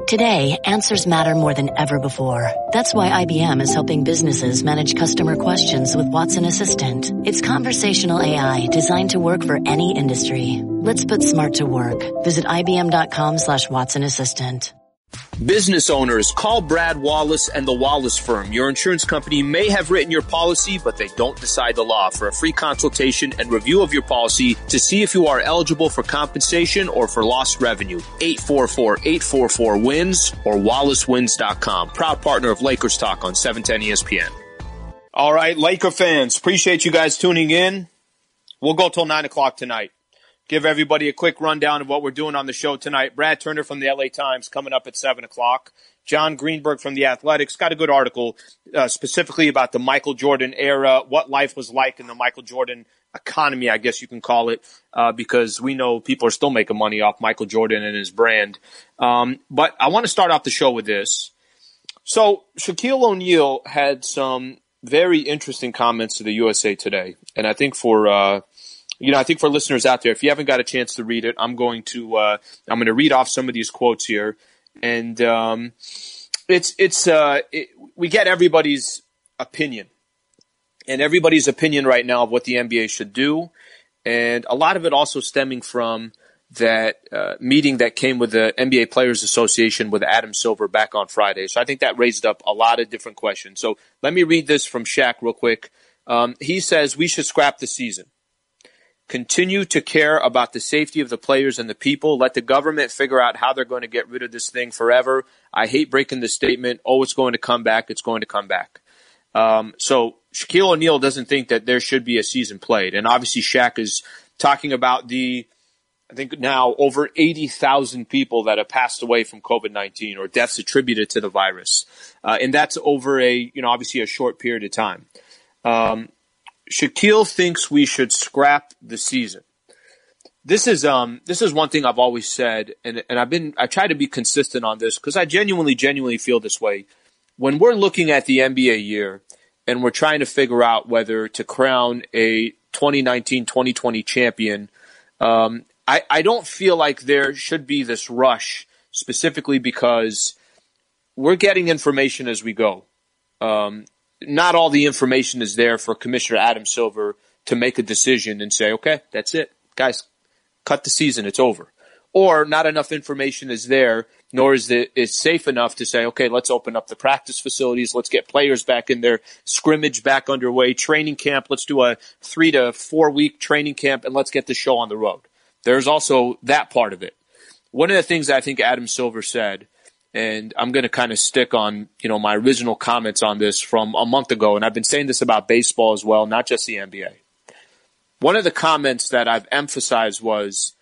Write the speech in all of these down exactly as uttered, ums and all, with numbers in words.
Today, answers matter more than ever before. That's why I B M is helping businesses manage customer questions with Watson Assistant. It's conversational A I designed to work for any industry. Let's put smart to work. Visit ibm.com slash Watson Assistant. Business owners, call Brad Wallace and the Wallace Firm. Your insurance company may have written your policy, but they don't decide the law. For a free consultation and review of your policy to see if you are eligible for compensation or for lost revenue, eight four four, eight four four, W I N S or wallace wins dot com. Proud partner of Lakers Talk on seven ten E S P N. All right, Laker fans, appreciate you guys tuning in. We'll go till nine o'clock tonight. Give everybody a quick rundown of what we're doing on the show tonight. Brad Turner from the L A Times coming up at seven o'clock. John Greenberg from The Athletics got a good article uh, specifically about the Michael Jordan era, what life was like in the Michael Jordan economy, I guess you can call it, uh, because we know people are still making money off Michael Jordan and his brand. Um, but I want to start off the show with this. So Shaquille O'Neal had some very interesting comments to the U S A Today. And I think for uh, – You know, I think for listeners out there, if you haven't got a chance to read it, I'm going to uh, I'm going to read off some of these quotes here, and um, it's it's uh, it, we get everybody's opinion, and everybody's opinion right now of what the N B A should do, and a lot of it also stemming from that uh, meeting that came with the N B A Players Association with Adam Silver back on Friday. So I think that raised up a lot of different questions. So let me read this from Shaq real quick. Um, he says we should scrap the season. Continue to care about the safety of the players and the people. Let the government figure out how they're going to get rid of this thing forever. I hate breaking the statement, oh, it's going to come back, it's going to come back. Um, so Shaquille O'Neal doesn't think that there should be a season played. And obviously Shaq is talking about the, I think now over eighty thousand people that have passed away from COVID nineteen or deaths attributed to the virus. Uh, and that's over a, you know, obviously a short period of time. Um, Shaquille thinks we should scrap the season. This is um this is one thing I've always said, and and I've been I try to be consistent on this because I genuinely genuinely feel this way. When we're looking at the N B A year and we're trying to figure out whether to crown a twenty nineteen twenty twenty champion, um, I I don't feel like there should be this rush specifically because we're getting information as we go. Um, Not all the information is there for Commissioner Adam Silver to make a decision and say, okay, that's it. Guys, cut the season. It's over. Or not enough information is there, nor is it is safe enough to say, okay, let's open up the practice facilities. Let's get players back in there, scrimmage back underway, training camp. Let's do a three to four week training camp, and let's get the show on the road. There's also that part of it. One of the things I think Adam Silver said, and I'm going to kind of stick on, you know, my original comments on this from a month ago. And I've been saying this about baseball as well, not just the N B A. One of the comments that I've emphasized was,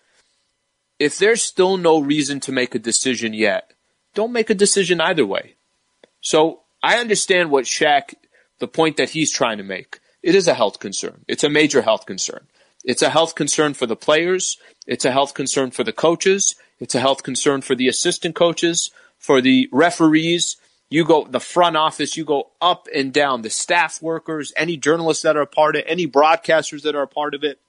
if there's still no reason to make a decision yet, don't make a decision either way. So I understand what Shaq, the point that he's trying to make. It is a health concern. It's a major health concern. It's a health concern for the players. It's a health concern for the coaches. It's a health concern for the assistant coaches, for the referees. You go, the front office, you go up and down, the staff workers, any journalists that are a part of it, any broadcasters that are a part of it.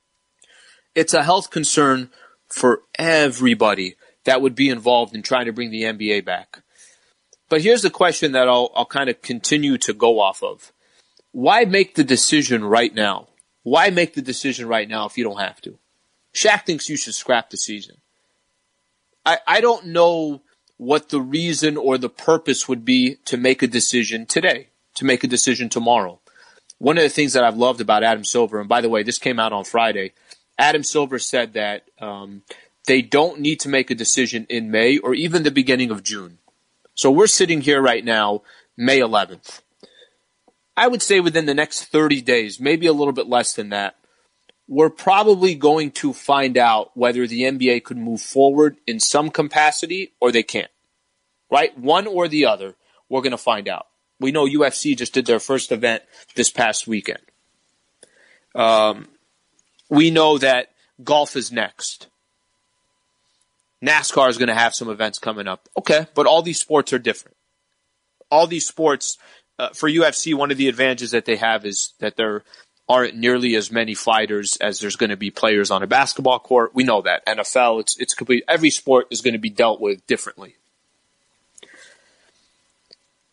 It's a health concern for everybody that would be involved in trying to bring the N B A back. But here's the question that I'll, I'll kind of continue to go off of. Why make the decision right now? Why make the decision right now if you don't have to? Shaq thinks you should scrap the season. I, I don't know what the reason or the purpose would be to make a decision today, to make a decision tomorrow. One of the things that I've loved about Adam Silver, and by the way, this came out on Friday, Adam Silver said that um, they don't need to make a decision in May or even the beginning of June. So we're sitting here right now, May eleventh. I would say within the next thirty days, maybe a little bit less than that, we're probably going to find out whether the N B A could move forward in some capacity or they can't. Right? One or the other, we're going to find out. We know U F C just did their first event this past weekend. Um, we know that golf is next. NASCAR is going to have some events coming up. Okay, but all these sports are different. All these sports, uh, for U F C, one of the advantages that they have is that there aren't nearly as many fighters as there's going to be players on a basketball court. We know that. N F L, it's it's complete. Every sport is going to be dealt with differently.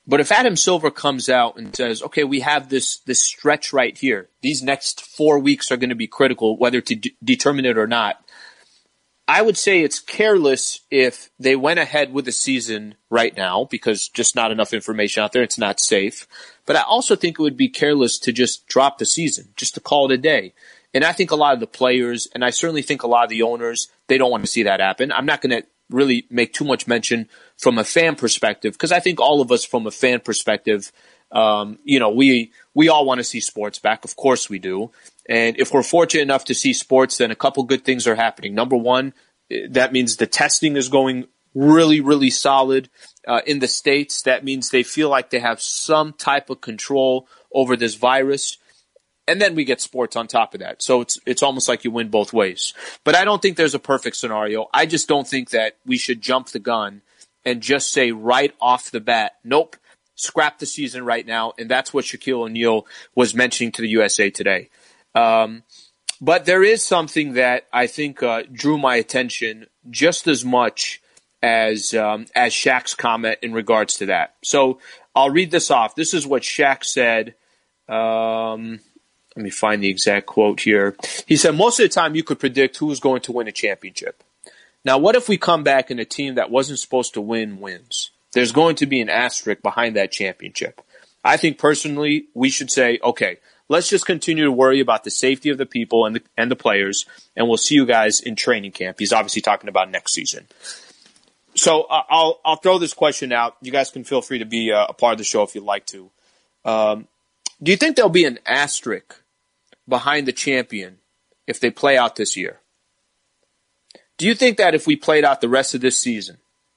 But if Adam Silver comes out and says, okay, we have this this stretch right here, these next four weeks are going to be critical, whether to d- determine it or not, I would say it's careless if they went ahead with the season right now because just not enough information out there. It's not safe. But I also think it would be careless to just drop the season, just to call it a day. And I think a lot of the players, and I certainly think a lot of the owners, they don't want to see that happen. I'm not going to really make too much mention from a fan perspective because I think all of us from a fan perspective, um, you know, we we all want to see sports back. Of course we do. And if we're fortunate enough to see sports, then a couple good things are happening. Number one, that means the testing is going really, really solid uh, in the States. That means they feel like they have some type of control over this virus. And then we get sports on top of that. So it's it's almost like you win both ways. But I don't think there's a perfect scenario. I just don't think that we should jump the gun and just say right off the bat, nope, scrap the season right now. And that's what Shaquille O'Neal was mentioning to the U S A Today. Um, but there is something that I think uh, drew my attention just as much as um, as Shaq's comment in regards to that. So I'll read this off. This is what Shaq said. Um, let me find the exact quote here. He said, most of the time you could predict who's going to win a championship. Now, what if we come back and a team that wasn't supposed to win wins? There's going to be an asterisk behind that championship. I think personally we should say, okay, let's just continue to worry about the safety of the people and the, and the players, and we'll see you guys in training camp. He's obviously talking about next season. So uh, I'll I'll throw this question out. You guys can feel free to be uh, a part of the show if you'd like to. Um, do you think there'll be an asterisk behind the champion if they play out this year? Do you think that if we played out the rest of this season,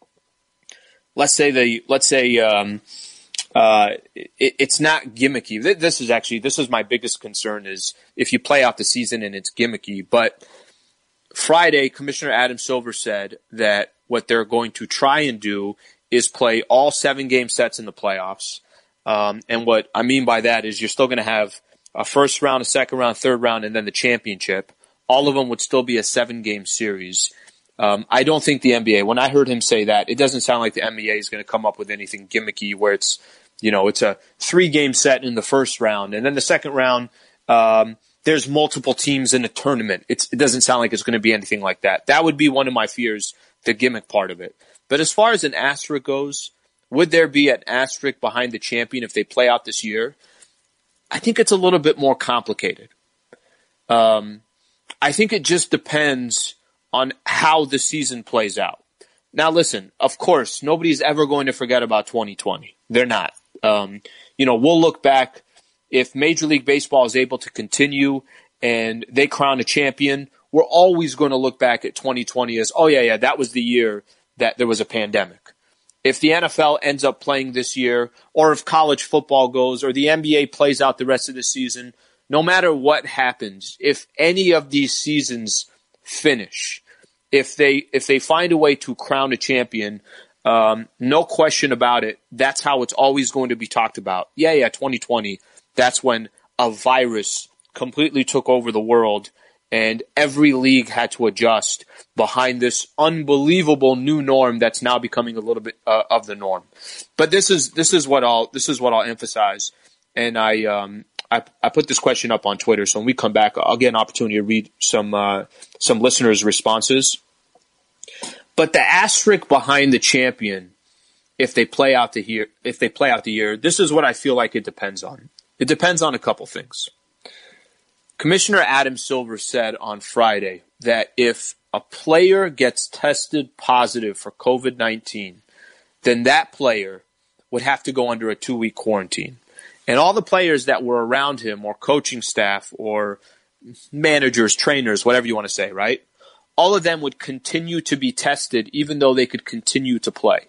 let's say the let's say um, uh, it, it's not gimmicky. This is actually this is my biggest concern is if you play out the season and it's gimmicky. But Friday, Commissioner Adam Silver said that what they're going to try and do is play all seven game sets in the playoffs. Um, and what I mean by that is you're still going to have a first round, a second round, third round, and then the championship. All of them would still be a seven-game series. Um, I don't think the N B A, when I heard him say that, it doesn't sound like the N B A is going to come up with anything gimmicky where it's, you know, it's a three-game set in the first round. And then the second round, um, there's multiple teams in a tournament. It's, it doesn't sound like it's going to be anything like that. That would be one of my fears, the gimmick part of it. But as far as an asterisk goes, would there be an asterisk behind the champion if they play out this year? I think it's a little bit more complicated. Um, I think it just depends on how the season plays out. Now, listen, of course, nobody's ever going to forget about twenty twenty. They're not. Um, you know, we'll look back if Major League Baseball is able to continue and they crown a champion. We're always going to look back at twenty twenty as, oh, yeah, yeah, that was the year that there was a pandemic. If the N F L ends up playing this year, or if college football goes, or the N B A plays out the rest of the season, no matter what happens, if any of these seasons finish, if they if they find a way to crown a champion, um, no question about it, that's how it's always going to be talked about. Yeah, yeah, twenty twenty, that's when a virus completely took over the world and every league had to adjust behind this unbelievable new norm that's now becoming a little bit uh, of the norm. But this is this is what I'll this is what I'll emphasize, and I um I, I put this question up on Twitter. So when we come back, I'll get an opportunity to read some uh, some listeners' responses. But the asterisk behind the champion, if they play out the year, if they play out the year, this is what I feel like it depends on. It depends on a couple things. Commissioner Adam Silver said on Friday that if a player gets tested positive for covid nineteen, then that player would have to go under a two-week quarantine. And all the players that were around him, or coaching staff, or managers, trainers, whatever you want to say, right? All of them would continue to be tested even though they could continue to play.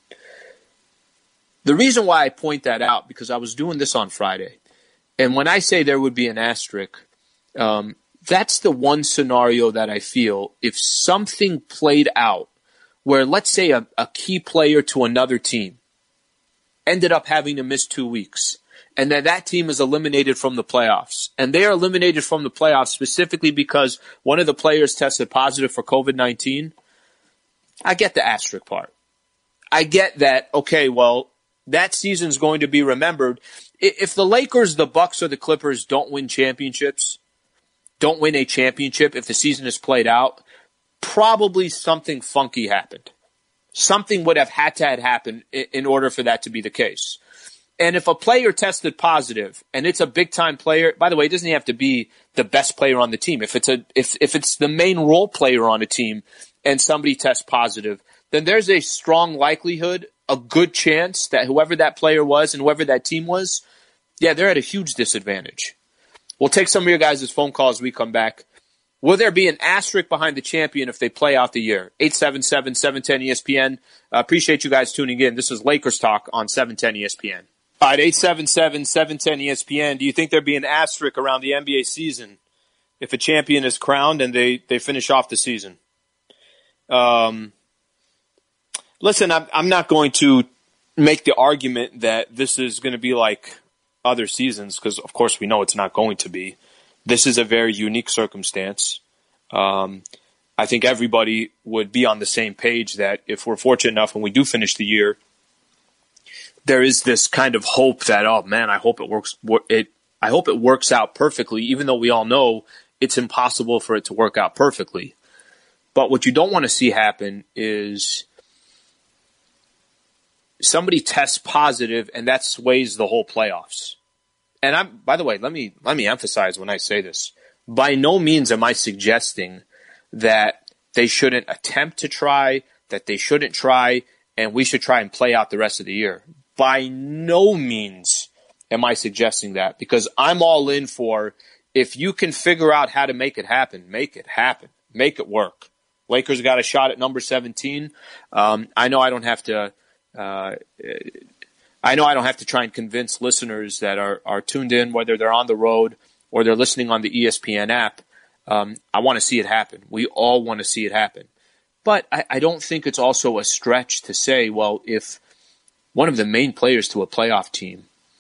The reason why I point that out, because I was doing this on Friday, and when I say there would be an asterisk, Um, that's the one scenario that I feel if something played out where, let's say, a, a key player to another team ended up having to miss two weeks and then that team is eliminated from the playoffs, and they are eliminated from the playoffs specifically because one of the players tested positive for covid nineteen, I get the asterisk part. I get that, okay, well, that season's going to be remembered. If the Lakers, the Bucks, or the Clippers don't win championships, don't win a championship, if the season is played out, probably something funky happened. Something would have had to have happened in order for that to be the case. And if a player tested positive, and it's a big-time player, by the way, it doesn't have to be the best player on the team. If it's a if if it's the main role player on a team and somebody tests positive, then there's a strong likelihood, a good chance that whoever that player was and whoever that team was, yeah, they're at a huge disadvantage. We'll take some of your guys' phone calls as we come back. Will there be an asterisk behind the champion if they play out the year? eight seven seven, seven one zero, E S P N. Uh, appreciate you guys tuning in. This is Lakers Talk on seven ten E S P N. All right, eight seven seven, seven one zero, E S P N. Do you think there'd be an asterisk around the N B A season if a champion is crowned and they, they finish off the season? Um, listen, I'm, I'm not going to make the argument that this is going to be like other seasons because, of course, we know it's not going to be. This is a very unique circumstance. Um, I think everybody would be on the same page that if we're fortunate enough and we do finish the year, there is this kind of hope that, oh man, I hope it works. It, I hope it works out perfectly, even though we all know it's impossible for it to work out perfectly. But what you don't want to see happen is somebody tests positive and that sways the whole playoffs. And I'm, by the way, let me, let me emphasize when I say this, by no means am I suggesting that they shouldn't attempt to try, that they shouldn't try, and we should try and play out the rest of the year. By no means am I suggesting that, because I'm all in for if you can figure out how to make it happen, make it happen, make it work. Lakers got a shot at number seventeen. Um, I know I don't have to. Uh, I know I don't have to try and convince listeners that are are tuned in, whether they're on the road or they're listening on the E S P N app. Um, I want to see it happen. We all want to see it happen, but I, I don't think it's also a stretch to say, well, if one of the main players to a playoff team.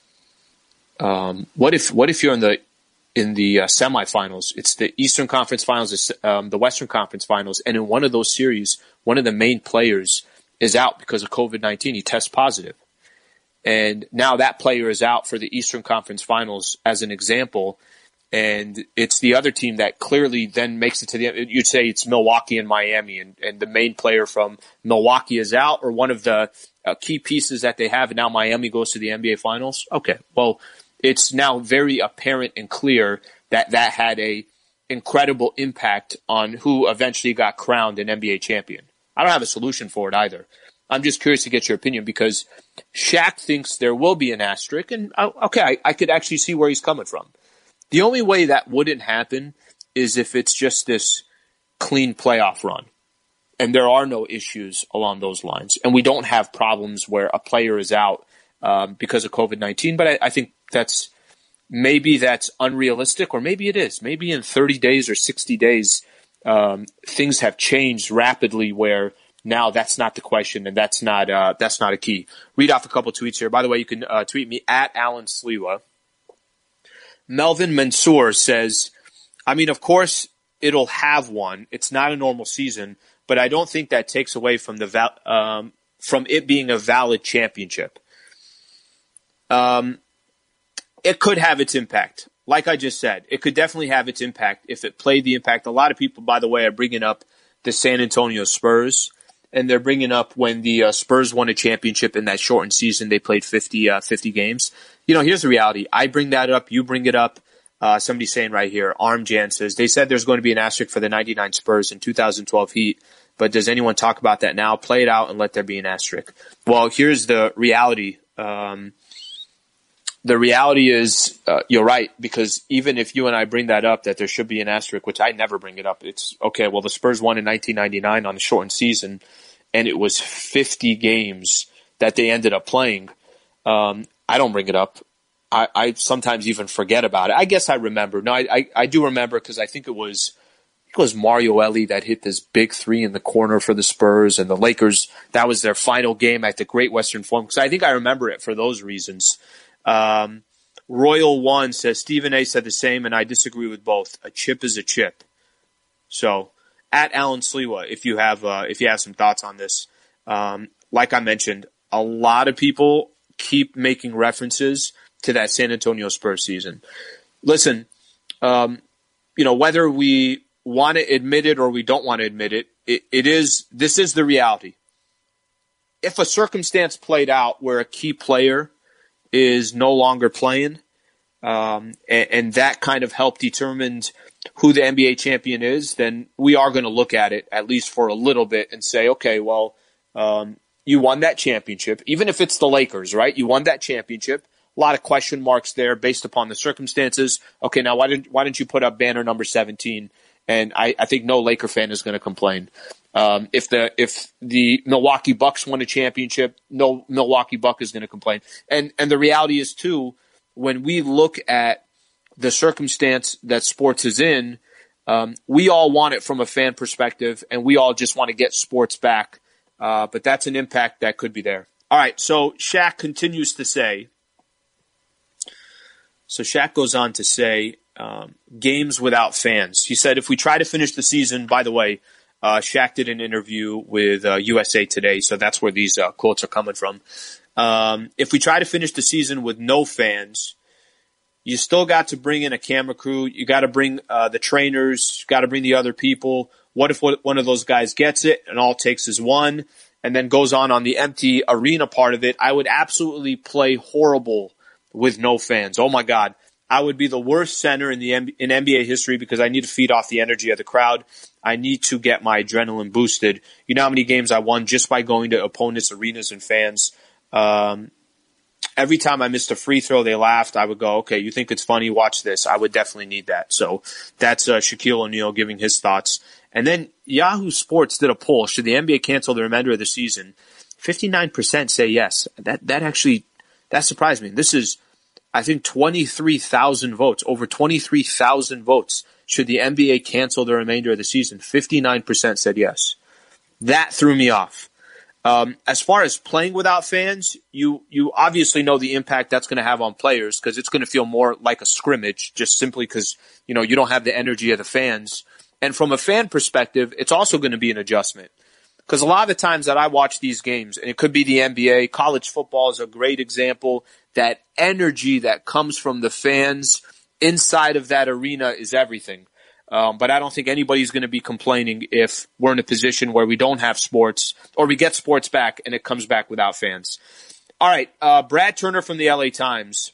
Um, what if what if you're in the in the uh, semifinals? It's the Eastern Conference Finals, it's, um, the Western Conference Finals, and in one of those series, one of the main players is out because of COVID nineteen. He tests positive, and now that player is out for the Eastern Conference Finals as an example. And it's the other team that clearly then makes it to the end. You'd say it's Milwaukee and Miami, and, and the main player from Milwaukee is out, or one of the uh, key pieces that they have, and now Miami goes to the N B A Finals. Okay, well, it's now very apparent and clear that that had a incredible impact on who eventually got crowned an N B A champion. I don't have a solution for it either. I'm just curious to get your opinion because Shaq thinks there will be an asterisk, and uh, okay, I, I could actually see where he's coming from. The only way that wouldn't happen is if it's just this clean playoff run and there are no issues along those lines and we don't have problems where a player is out um, because of COVID nineteen. But I, I think that's maybe that's unrealistic, or maybe it is. Maybe in thirty days or sixty days, um, things have changed rapidly where now that's not the question and that's not uh, that's not a key. Read off a couple tweets here. By the way, you can uh, tweet me at Alan Sliwa. Melvin Mansour says, I mean, of course, it'll have one. It's not a normal season, but I don't think that takes away from the val- um, from it being a valid championship. Um, it could have its impact. Like I just said, it could definitely have its impact if it played the impact. A lot of people, by the way, are bringing up the San Antonio Spurs, and they're bringing up when the uh, Spurs won a championship in that shortened season. They played fifty, uh, fifty games. You know, here's the reality. I bring that up. You bring it up. Uh, somebody's saying right here, Armjan says, they said there's going to be an asterisk for the ninety-nine Spurs and two thousand twelve Heat, but does anyone talk about that now? Play it out and let there be an asterisk. Well, here's the reality. Um, the reality is, uh, you're right, because even if you and I bring that up, that there should be an asterisk, which I never bring it up. It's, okay, well, the Spurs won in nineteen ninety-nine on a shortened season, and it was fifty games that they ended up playing. Um, I don't bring it up. I, I sometimes even forget about it. I guess I remember. No, I, I, I do remember because I think it was I think it was Mario Elie that hit this big three in the corner for the Spurs, and the Lakers, that was their final game at the Great Western Forum. So I think I remember it for those reasons. Um, Royal One says, Stephen A. said the same, and I disagree with both. A chip is a chip. So at Alan Sliwa, if you have uh, if you have some thoughts on this, um, like I mentioned, a lot of people keep making references to that San Antonio Spurs season. Listen, um, you know, whether we want to admit it or we don't want to admit it, it, it is, this is the reality. If a circumstance played out where a key player is no longer playing, um, and, and that kind of helped determine who the N B A champion is, then we are going to look at it at least for a little bit and say, okay, well, um, you won that championship, even if it's the Lakers, right? You won that championship. A lot of question marks there based upon the circumstances. Okay, now why didn't why didn't you put up banner number seventeen? And I, I think no Laker fan is going to complain. Um, if the if the Milwaukee Bucks won a championship, no Milwaukee Buck is going to complain. And and the reality is too, when we look at the circumstance that sports is in, um, we all want it from a fan perspective, and we all just want to get sports back. Uh, but that's an impact that could be there. All right, so Shaq continues to say. So Shaq goes on to say, um, games without fans. He said, if we try to finish the season, by the way, uh, Shaq did an interview with uh, U S A Today, so that's where these uh, quotes are coming from. Um, if we try to finish the season with no fans, you still got to bring in a camera crew. You got to bring uh, the trainers, got to bring the other people. What if one of those guys gets it and all it takes is one and then goes on on the empty arena part of it? I would absolutely play horrible with no fans. Oh my God. I would be the worst center in the in N B A history because I need to feed off the energy of the crowd. I need to get my adrenaline boosted. You know how many games I won just by going to opponents' arenas and fans? Um, every time I missed a free throw, they laughed. I would go, okay, you think it's funny? Watch this. I would definitely need that. So that's uh, Shaquille O'Neal giving his thoughts. And then Yahoo Sports did a poll. Should the N B A cancel the remainder of the season? fifty-nine percent say yes. That that actually, that surprised me. This is, I think, twenty-three thousand votes, over twenty-three thousand votes. Should the N B A cancel the remainder of the season? fifty-nine percent said yes. That threw me off. Um, as far as playing without fans, you you obviously know the impact that's going to have on players because it's going to feel more like a scrimmage just simply because, you know, you don't have the energy of the fans. And from a fan perspective, it's also going to be an adjustment. Because a lot of the times that I watch these games, and it could be the N B A, college football is a great example, that energy that comes from the fans inside of that arena is everything. Um, but I don't think anybody's going to be complaining if we're in a position where we don't have sports or we get sports back and it comes back without fans. All right, uh, Brad Turner from the L A Times.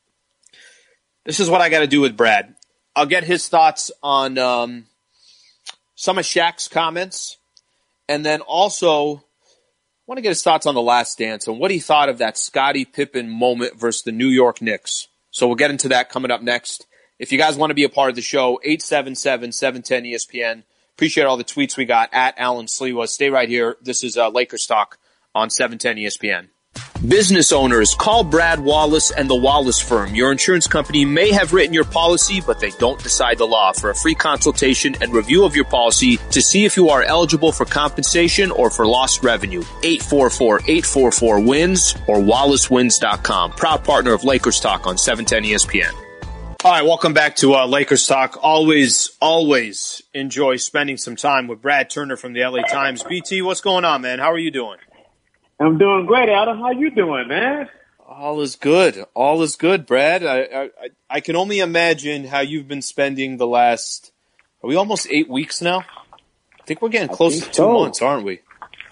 This is what I got to do with Brad. I'll get his thoughts on um, some of Shaq's comments. And then also, I want to get his thoughts on The Last Dance and what he thought of that Scottie Pippen moment versus the New York Knicks. So we'll get into that coming up next. If you guys want to be a part of the show, eight seven seven, seven one zero, E S P N. Appreciate all the tweets we got at Alan Sliwa. Stay right here. This is uh, Lakers Talk on seven ten E S P N. Business owners, call Brad Wallace and the Wallace Firm. Your insurance company may have written your policy, but they don't decide the law. For a free consultation and review of your policy to see if you are eligible for compensation or for lost revenue. eight four four, eight four four, W I N S or Wallace Wins dot com. Proud partner of Lakers Talk on seven ten E S P N. All right, welcome back to uh, Lakers Talk. Always, always enjoy spending some time with Brad Turner from the L A Times. B T, what's going on, man? How are you doing? I'm doing great, Adam. How you doing, man? All is good. All is good, Brad. I, I I can only imagine how you've been spending the last, are we almost eight weeks now? I think we're getting close to two so. months, aren't we?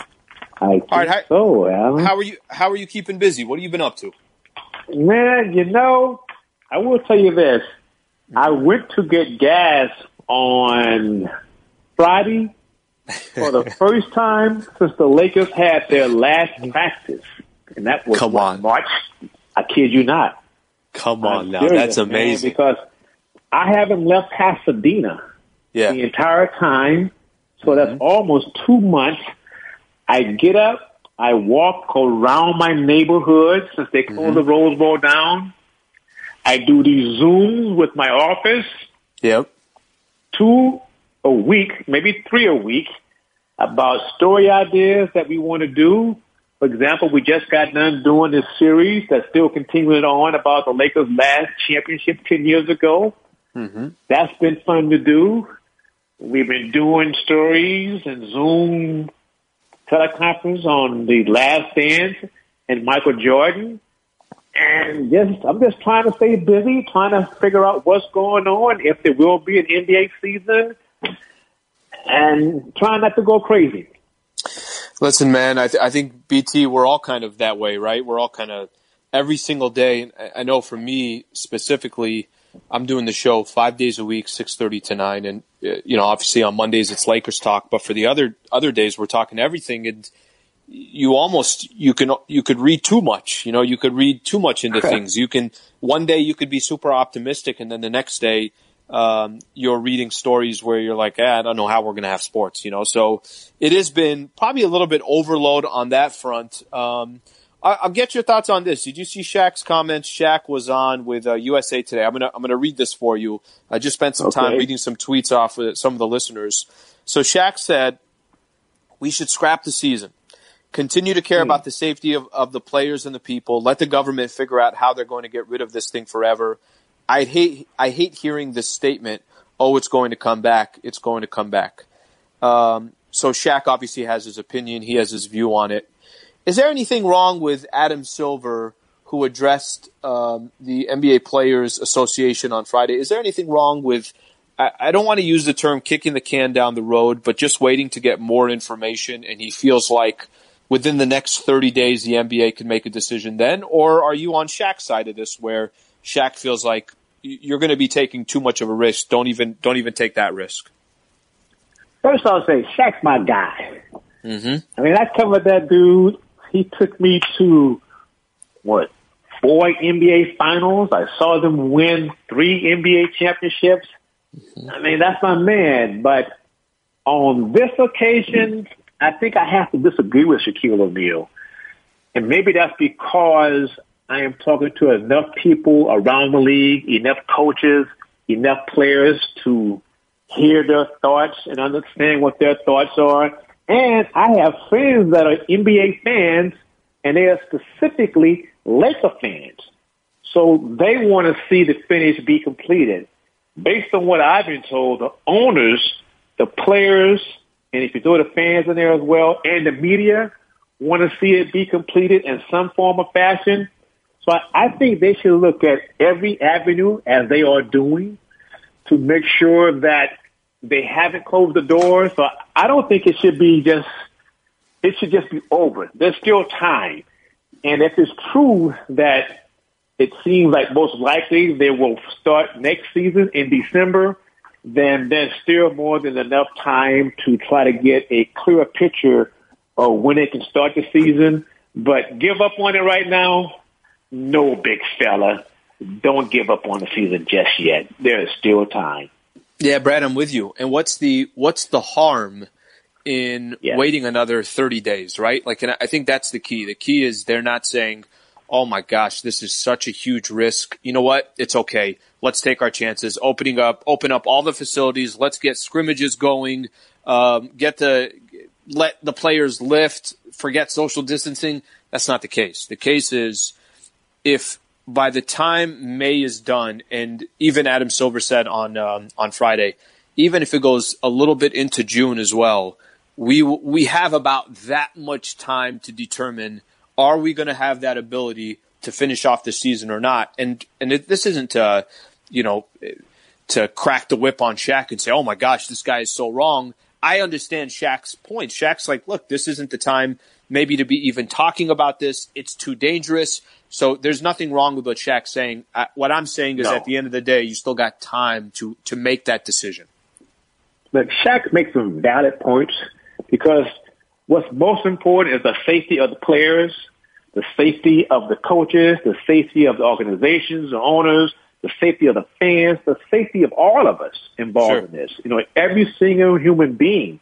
I think All right, how, so, Adam. How are you, how are you keeping busy? What have you been up to? Man, you know, I will tell you this. I went to get gas on Friday for the first time since the Lakers had their last practice. And that was Come on. March. I kid you not. Come on I'm now. serious, That's amazing. Man, because I haven't left Pasadena Yeah. the entire time. So that's Mm-hmm. almost two months. I get up, I walk around my neighborhood since they closed Mm-hmm. the Rose Bowl down. I do these Zooms with my office, Yep. two a week, maybe three a week, about story ideas that we want to do. For example, we just got done doing this series that's still continuing on about the Lakers' last championship ten years ago. Mm-hmm. That's been fun to do. We've been doing stories and Zoom teleconference on the Last Dance and Michael Jordan. And just, I'm just trying to stay busy, trying to figure out what's going on, if there will be an N B A season, and trying not to go crazy. Listen, man, I, th- I think, B T, we're all kind of that way, right? We're all kind of every single day. I know for me specifically, I'm doing the show five days a week, six thirty to nine. And, uh, you know, obviously on Mondays it's Lakers talk. But for the other other days, we're talking everything. And you almost, you can, you could read too much. You know, you could read too much into things. You can, one day you could be super optimistic, and then the next day um, you're reading stories where you're like, eh, I don't know how we're going to have sports, you know. So it has been probably a little bit overload on that front. Um, I, I'll get your thoughts on this. Did you see Shaq's comments? Shaq was on with uh, U S A Today. I'm gonna I'm gonna read this for you. I just spent some okay. time reading some tweets off with some of the listeners. So Shaq said, "We should scrap the season. Continue to care mm. about the safety of, of the players and the people. Let the government figure out how they're going to get rid of this thing forever. I hate I hate hearing this statement, oh, it's going to come back. It's going to come back." Um, so Shaq obviously has his opinion. He has his view on it. Is there anything wrong with Adam Silver, who addressed um, the N B A Players Association on Friday? Is there anything wrong with, I, I don't want to use the term kicking the can down the road, but just waiting to get more information, and he feels like within the next thirty days, the N B A can make a decision then? Or are you on Shaq's side of this, where Shaq feels like you're going to be taking too much of a risk? Don't even don't even take that risk. First, I'll say Shaq's my guy. Mm-hmm. I mean, I covered that dude. He took me to what four N B A finals. I saw them win three N B A championships. Mm-hmm. I mean, that's my man. But on this occasion, I think I have to disagree with Shaquille O'Neal. And maybe that's because I am talking to enough people around the league, enough coaches, enough players to hear their thoughts and understand what their thoughts are. And I have friends that are N B A fans, and they are specifically Laker fans. So they want to see the finish be completed. Based on what I've been told, the owners, the players, and if you throw the fans in there as well, and the media want to see it be completed in some form or fashion. So I, I think they should look at every avenue, as they are doing, to make sure that they haven't closed the door. So I don't think it should be just, it should just be over. There's still time. And if it's true that it seems like most likely they will start next season in December, then there's still more than enough time to try to get a clearer picture of when they can start the season. But give up on it right now? No, big fella. Don't give up on the season just yet. There is still time. Yeah, Brad, I'm with you. And what's the what's the harm in yes. waiting another thirty days, right? Like, and I think that's the key. The key is they're not saying, oh my gosh, this is such a huge risk. You know what? It's okay. Let's take our chances. Opening up, open up all the facilities. Let's get scrimmages going. Um, get the let the players lift. Forget social distancing. That's not the case. The case is if by the time May is done, and even Adam Silver said on um, on Friday, even if it goes a little bit into June as well, we we have about that much time to determine, are we going to have that ability to finish off the season or not? And and it, this isn't uh, you know to crack the whip on Shaq and say, oh my gosh, this guy is so wrong. I understand Shaq's point. Shaq's like, look, this isn't the time maybe to be even talking about this. It's too dangerous. So there's nothing wrong with what Shaq's saying. Uh, what I'm saying is no. At the end of the day, you still got time to, to make that decision. But Shaq makes some valid points, because what's most important is the safety of the players, the safety of the coaches, the safety of the organizations, the owners, the safety of the fans, the safety of all of us involved sure. in this. You know, every single human being.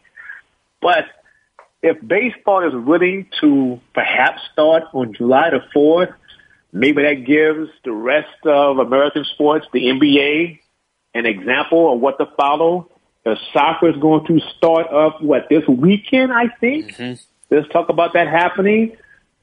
But if baseball is willing to perhaps start on July the fourth, maybe that gives the rest of American sports, the N B A, an example of what to follow. The soccer is going to start up, what, this weekend, I think? Mm-hmm. Let's talk about that happening.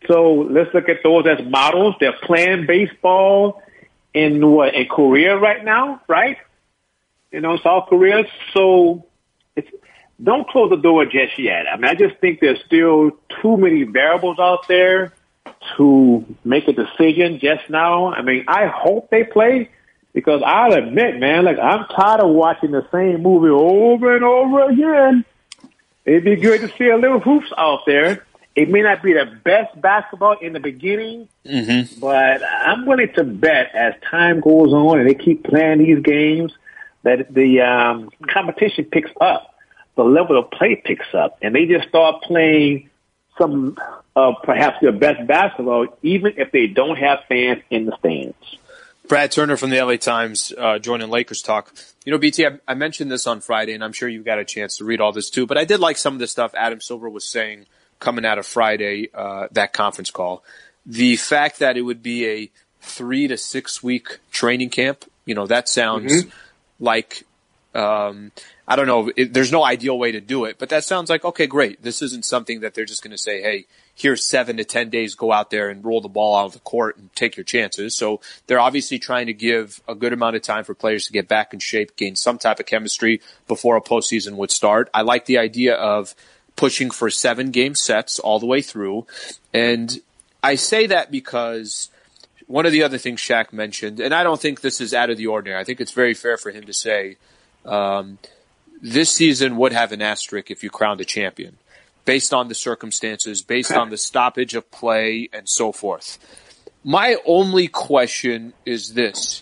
So let's look at those as models. They're playing baseball in what, in Korea right now, right? You know, South Korea. So it's, don't close the door just yet. I mean, I just think there's still too many variables out there to make a decision just now. I mean, I hope they play because I'll admit, man, like I'm tired of watching the same movie over and over again. It'd be good to see a little hoops out there. It may not be the best basketball in the beginning, mm-hmm. but I'm willing to bet as time goes on and they keep playing these games that the um, competition picks up, the level of play picks up, and they just start playing some of uh, perhaps their best basketball, even if they don't have fans in the stands. Brad Turner from the L A Times uh, joining Lakers Talk. You know, B T, I, I mentioned this on Friday, and I'm sure you got a chance to read all this too, but I did like some of the stuff Adam Silver was saying coming out of Friday, uh, that conference call. The fact that it would be a three to six week training camp, you know, that sounds mm-hmm. like, um, I don't know, it, there's no ideal way to do it, but that sounds like, okay, great. This isn't something that they're just going to say, hey, here's seven to ten days, go out there and roll the ball out of the court and take your chances. So they're obviously trying to give a good amount of time for players to get back in shape, gain some type of chemistry before a postseason would start. I like the idea of pushing for seven game sets all the way through. And I say that because one of the other things Shaq mentioned, and I don't think this is out of the ordinary, I think it's very fair for him to say, um, this season would have an asterisk if you crowned a champion, based on the circumstances, based on the stoppage of play, and so forth. My only question is this.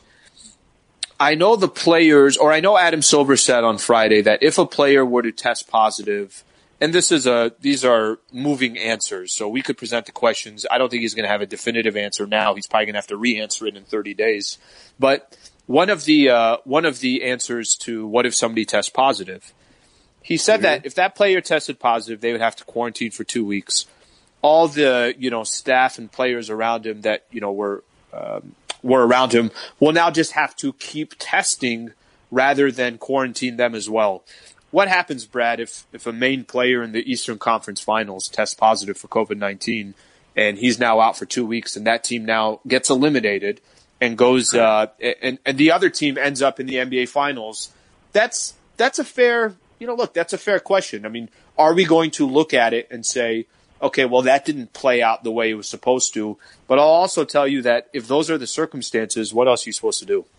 I know the players, or I know Adam Silver said on Friday that if a player were to test positive, and this is a, these are moving answers, so we could present the questions. I don't think he's going to have a definitive answer now. He's probably going to have to re-answer it in thirty days. But one of the, uh, one of the answers to what if somebody tests positive, he said mm-hmm. that if that player tested positive, they would have to quarantine for two weeks. All the, you know, staff and players around him that, you know, were, um, were around him will now just have to keep testing rather than quarantine them as well. What happens, Brad, if, if a main player in the Eastern Conference Finals tests positive for COVID nineteen and he's now out for two weeks and that team now gets eliminated and goes, uh, and, and the other team ends up in the N B A Finals? That's, that's a fair, you know, look, that's a fair question. I mean, are we going to look at it and say, okay, well, that didn't play out the way it was supposed to? But I'll also tell you that if those are the circumstances, what else are you supposed to do?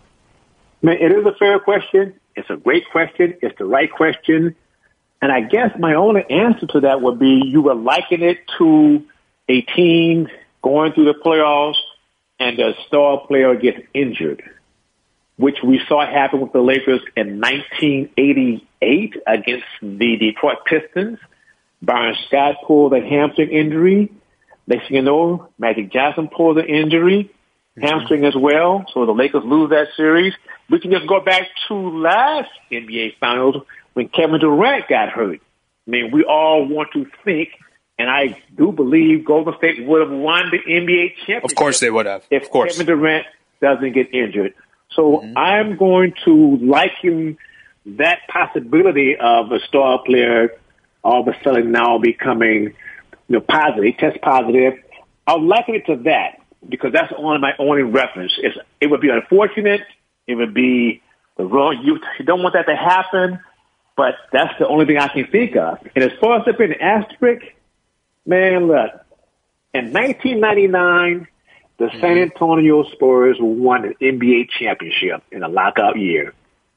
Man, it is a fair question. It's a great question. It's the right question. And I guess my only answer to that would be you would liken it to a team going through the playoffs and a star player gets injured, which we saw happen with the Lakers in nineteen eighty-eight against the Detroit Pistons. Byron Scott pulled a hamstring injury. Next thing you know, Magic Johnson pulled an injury, mm-hmm. hamstring as well. So the Lakers lose that series. We can just go back to last N B A Finals when Kevin Durant got hurt. I mean, we all want to think, and I do believe Golden State would have won the N B A championship. Of course they would have. If of course. Kevin Durant doesn't get injured. So mm-hmm. I'm going to liken that possibility of a star player all of a sudden now becoming, you know, positive, test positive. I'll liken it to that because that's only my only reference. It's, it would be unfortunate. It would be the wrong. You, you don't want that to happen, but that's the only thing I can think of. And as far as it being an asterisk, man, look, in nineteen ninety-nine, the mm-hmm. San Antonio Spurs won an N B A championship in a lockout year.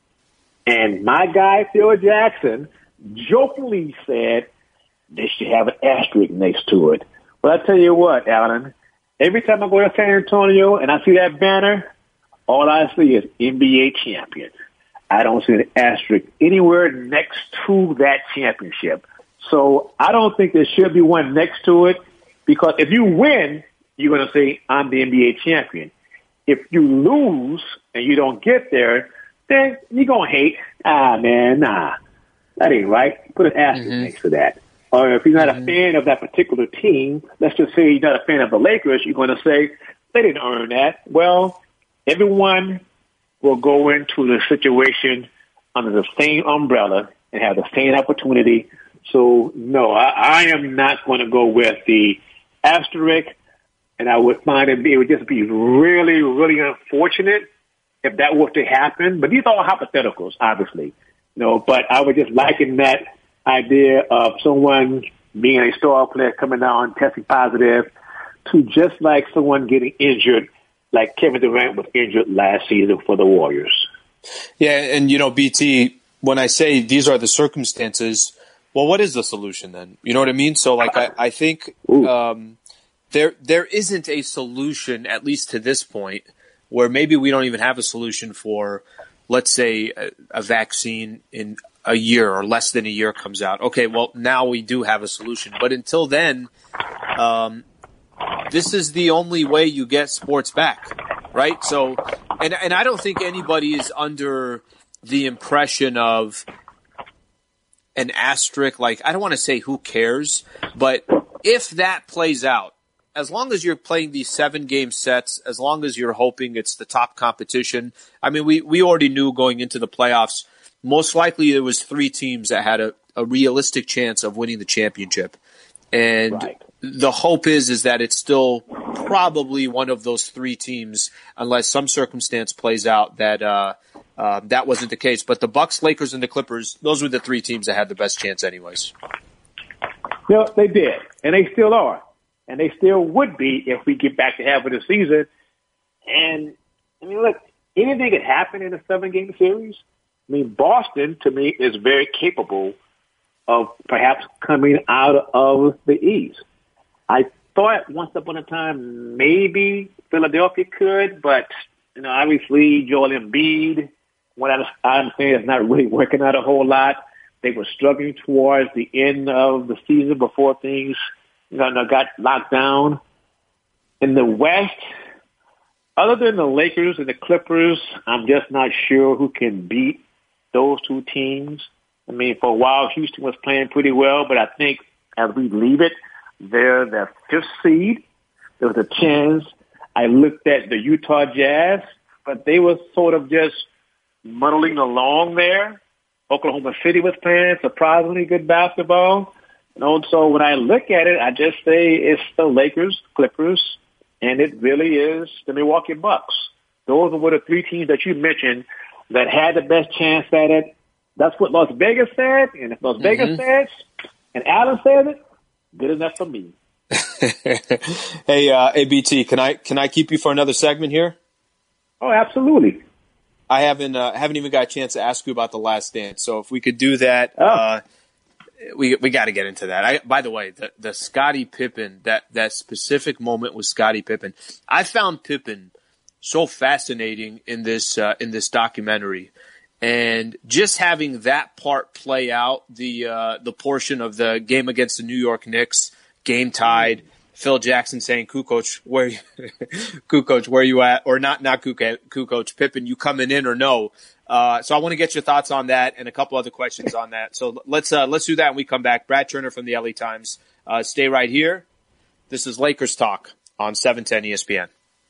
And my guy, Phil Jackson, jokingly said they should have an asterisk next to it. But I tell you what, Alan, every time I go to San Antonio and I see that banner, all I see is N B A champion. I don't see an asterisk anywhere next to that championship. So I don't think there should be one next to it because if you win, you're going to say, I'm the N B A champion. If you lose and you don't get there, then you're going to hate. Ah, man, nah. That ain't right. Put an asterisk mm-hmm. next to that. Or if you're not mm-hmm. a fan of that particular team, let's just say you're not a fan of the Lakers, you're going to say, they didn't earn that. Well, everyone will go into the situation under the same umbrella and have the same opportunity. So, no, I, I am not going to go with the asterisk, and I would find it, it would just be really, really unfortunate if that were to happen. But these are all hypotheticals, obviously. You know, but I would just liken that idea of someone being a star player coming out and testing positive to just like someone getting injured, like Kevin Durant was injured last season for the Warriors. Yeah, and, you know, B T, when I say these are the circumstances, well, what is the solution then? You know what I mean? So, like, I, I think um, there there isn't a solution, at least to this point, where maybe we don't even have a solution for, let's say, a, a vaccine in a year or less than a year comes out. Okay, well, now we do have a solution. But until then, um, this is the only way you get sports back, right? So, and and I don't think anybody is under the impression of an asterisk, like, I don't want to say who cares, but if that plays out, as long as you're playing these seven-game sets, as long as you're hoping it's the top competition, I mean, we, we already knew going into the playoffs, most likely there was three teams that had a, a realistic chance of winning the championship. And right. the hope is is that it's still probably one of those three teams, unless some circumstance plays out that uh, uh, that wasn't the case. But the Bucks, Lakers, and the Clippers, those were the three teams that had the best chance anyways. No, they did, and they still are. And they still would be if we get back to half of the season. And, I mean, look, anything could happen in a seven-game series. I mean, Boston, to me, is very capable of perhaps coming out of the East. I thought once upon a time maybe Philadelphia could, but, you know, obviously Joel Embiid, what I understand, is not really working out a whole lot. They were struggling towards the end of the season before things you know, got locked down. In the West, other than the Lakers and the Clippers, I'm just not sure who can beat those two teams. I mean, for a while, Houston was playing pretty well, but I think as we leave it, they're the fifth seed. There was a chance. I looked at the Utah Jazz, but they were sort of just muddling along there. Oklahoma City was playing surprisingly good basketball. And so when I look at it, I just say it's the Lakers, Clippers, and it really is the Milwaukee Bucks. Those were the three teams that you mentioned that had the best chance at it. That's what Las Vegas said, and if Las mm-hmm. Vegas says, and Allen says it, good enough for me. hey, uh, A B T, can I can I keep you for another segment here? Oh, absolutely. I haven't uh, haven't even got a chance to ask you about The Last Dance, so if we could do that. Oh. Uh, We we got to get into that. I, by the way, the, the Scottie Pippen, that, that specific moment with Scottie Pippen, I found Pippen so fascinating in this uh, in this documentary, and just having that part play out, the uh, the portion of the game against the New York Knicks, game tied, Phil Jackson saying, "Kukoc, where Kukoc, where you at?" Or not not Kukoc, Pippen, you coming in or no? Uh, so I want to get your thoughts on that and a couple other questions on that. So let's uh, let's do that when we come back. Brad Turner from the L A Times. Uh, stay right here. This is Lakers Talk on seven ten E S P N.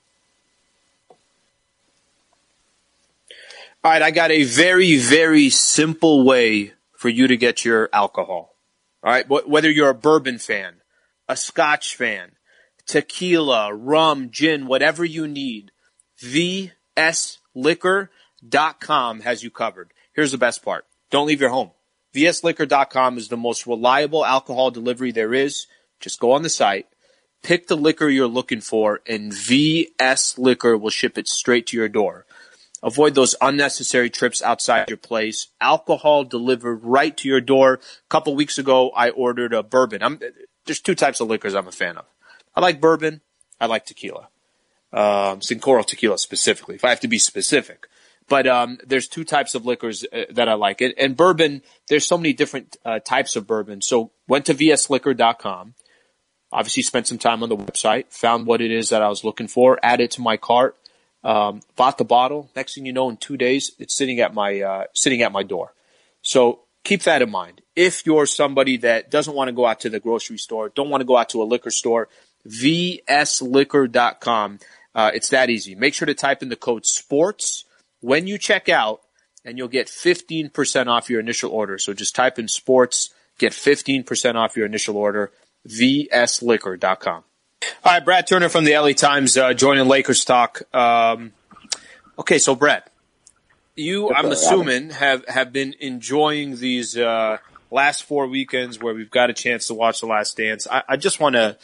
All right, I got a very, very simple way for you to get your alcohol. All right, whether you're a bourbon fan, a scotch fan, tequila, rum, gin, whatever you need, V S Liquor dot com has you covered. Here's the best part. Don't leave your home. V S Liquor dot com is the most reliable alcohol delivery there is. Just go on the site, pick the liquor you're looking for, and V S Liquor will ship it straight to your door. Avoid those unnecessary trips outside your place. Alcohol delivered right to your door. A couple weeks ago, I ordered a bourbon. I'm, there's two types of liquors I'm a fan of. I like bourbon. I like tequila. Um, Cincoro tequila specifically, if I have to be specific. But um, there's two types of liquors uh, that I like. And, and bourbon, there's so many different uh, types of bourbon. So went to V S Liquor dot com. Obviously spent some time on the website, found what it is that I was looking for, added it to my cart, um, bought the bottle. Next thing you know, in two days, it's sitting at my uh, sitting at my door. So keep that in mind. If you're somebody that doesn't want to go out to the grocery store, don't want to go out to a liquor store, V S Liquor dot com. Uh, it's that easy. Make sure to type in the code SPORTS when you check out, and you'll get fifteen percent off your initial order. So just type in sports, get fifteen percent off your initial order, V S Liquor dot com. All right, Brad Turner from the L A Times uh, joining Lakers Talk. Um, okay, so Brad, you, I'm assuming, have, have been enjoying these uh, last four weekends where we've got a chance to watch The Last Dance. I, I just want to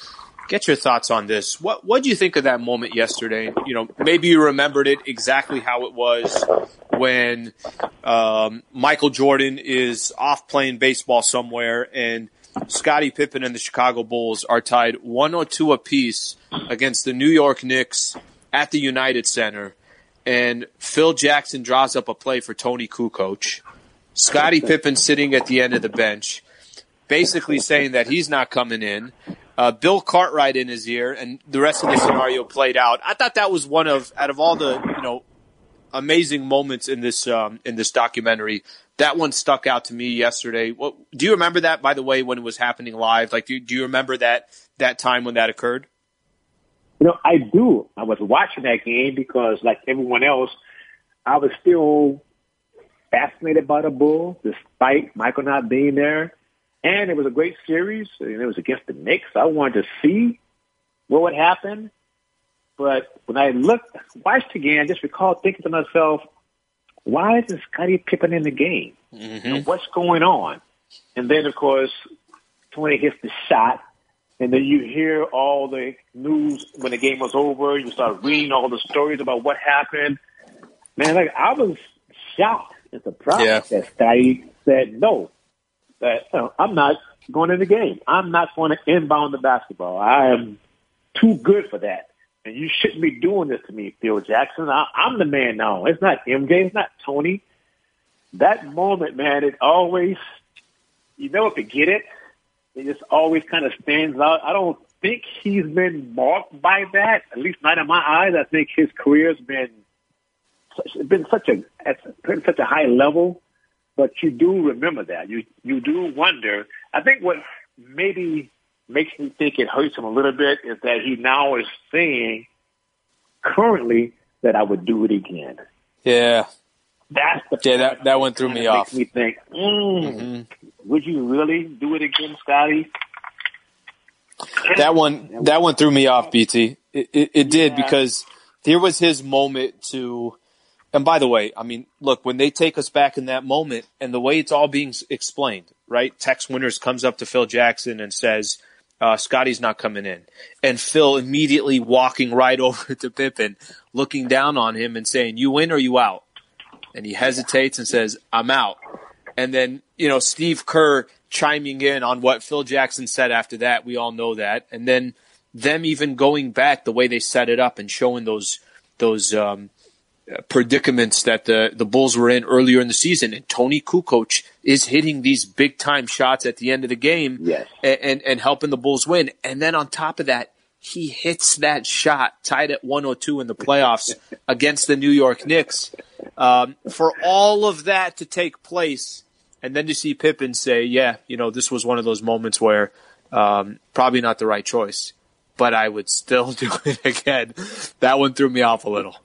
get your thoughts on this. What what do you think of that moment yesterday? You know, maybe you remembered it exactly how it was when um, Michael Jordan is off playing baseball somewhere and Scottie Pippen and the Chicago Bulls are tied one oh two apiece against the New York Knicks at the United Center, and Phil Jackson draws up a play for Tony Kukoc. Scottie Pippen sitting at the end of the bench, basically saying that he's not coming in. Uh, Bill Cartwright in his ear, and the rest of the scenario played out. I thought that was one of, out of all the, you know, amazing moments in this um, in this documentary, that one stuck out to me yesterday. What, do you remember that, by the way, when it was happening live? Like, do, do you remember that that time when that occurred? You know, I do. I was watching that game because, like everyone else, I was still fascinated by the Bulls, despite Michael not being there. And it was a great series, and it was against the Knicks. I wanted to see what would happen. But when I looked, watched again, I just recalled thinking to myself, why isn't Scottie Pippen in the game? Mm-hmm. You know, what's going on? And then, of course, Tony hits the shot, and then you hear all the news when the game was over. You start reading all the stories about what happened. Man, like I was shocked and surprised yeah. that Scottie said no. That you know, I'm not going in the game. I'm not going to inbound the basketball. I am too good for that. And you shouldn't be doing this to me, Phil Jackson. I, I'm the man now. It's not M J. It's not Tony. That moment, man, it always, you never forget it. It just always kind of stands out. I don't think he's been marked by that, at least not in my eyes. I think his career's been such, been such a, at such a high level. But you do remember that. You you do wonder. I think what maybe makes me think it hurts him a little bit is that he now is saying currently that I would do it again. Yeah. That's the yeah, that, that one threw me off. Makes me think, mm, mm-hmm. would you really do it again, Scottie? That one, that one threw me off, B T. It, it, it did yeah. because here was his moment to. And by the way, I mean, look, when they take us back in that moment and the way it's all being explained, right? Tex Winters comes up to Phil Jackson and says, uh, Scottie's not coming in. And Phil immediately walking right over to Pippen, looking down on him and saying, you in or you out? And he hesitates and says, I'm out. And then, you know, Steve Kerr chiming in on what Phil Jackson said after that. We all know that. And then them even going back the way they set it up and showing those, those, um, predicaments that the, the Bulls were in earlier in the season. And Tony Kukoc is hitting these big time shots at the end of the game yes. and, and, and helping the Bulls win. And then on top of that, he hits that shot tied at one oh two in the playoffs against the New York Knicks. Um, for all of that to take place and then to see Pippen say, yeah, you know, this was one of those moments where um, probably not the right choice, but I would still do it again. That one threw me off a little.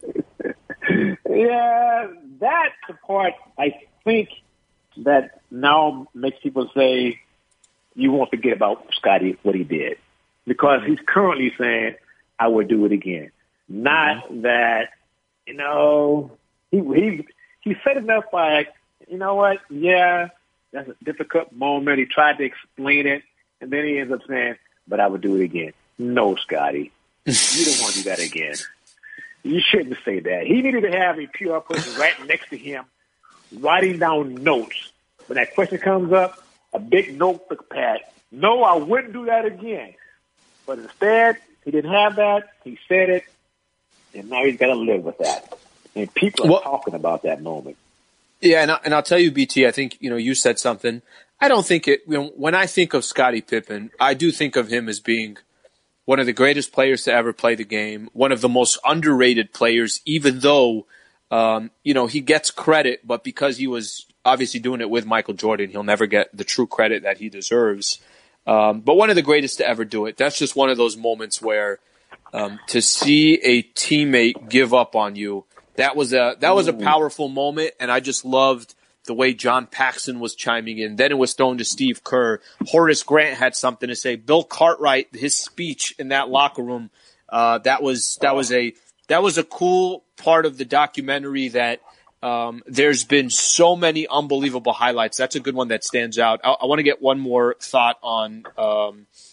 Yeah, that's the part I think that now makes people say you won't forget about Scottie, what he did. Because he's currently saying, I would do it again. Not mm-hmm. that, you know, he he he said enough like, you know what, yeah, that's a difficult moment. He tried to explain it, and then he ends up saying, but I would do it again. No, Scottie, you don't want to do that again. You shouldn't say that. He needed to have a P R person right next to him writing down notes. When that question comes up, a big notebook pad. No, I wouldn't do that again. But instead, he didn't have that. He said it, and now he's got to live with that. And people are well, talking about that moment. Yeah, and, I, and I'll tell you, B T, I think, you know, you said something. I don't think it, you know, when I think of Scottie Pippen, I do think of him as being one of the greatest players to ever play the game, one of the most underrated players, even though, um, you know, he gets credit, but because he was obviously doing it with Michael Jordan, he'll never get the true credit that he deserves. Um, but one of the greatest to ever do it. That's just one of those moments where um, to see a teammate give up on you, that was a that was a powerful moment, and I just loved the way John Paxson was chiming in. Then it was thrown to Steve Kerr. Horace Grant had something to say. Bill Cartwright, his speech in that locker room, uh, that was that was a that was a cool part of the documentary that um, there's been so many unbelievable highlights. That's a good one that stands out. I, I want to get one more thought on um,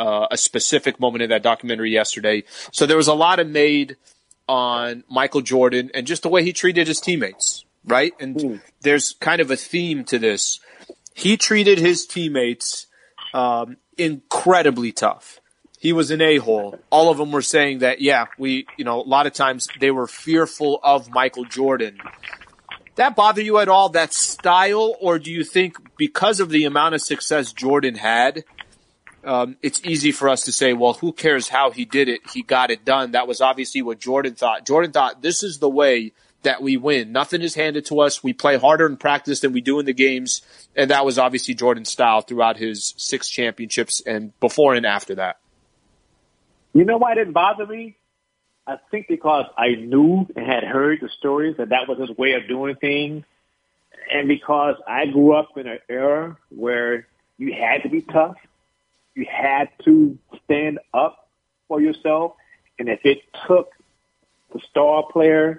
uh, a specific moment in that documentary yesterday. So there was a lot of made on Michael Jordan and just the way he treated his teammates, right? And mm. there's kind of a theme to this. He treated his teammates um, incredibly tough. He was an a-hole. All of them were saying that, yeah, we, you know, a lot of times they were fearful of Michael Jordan. That bother you at all, that style? Or do you think because of the amount of success Jordan had, um, it's easy for us to say, well, who cares how he did it? He got it done. That was obviously what Jordan thought. Jordan thought this is the way that we win. Nothing is handed to us. We play harder in practice than we do in the games. And that was obviously Jordan's style throughout his six championships and before and after that. You know why it didn't bother me? I think because I knew and had heard the stories that that was his way of doing things. And because I grew up in an era where you had to be tough. You had to stand up for yourself. And if it took the star player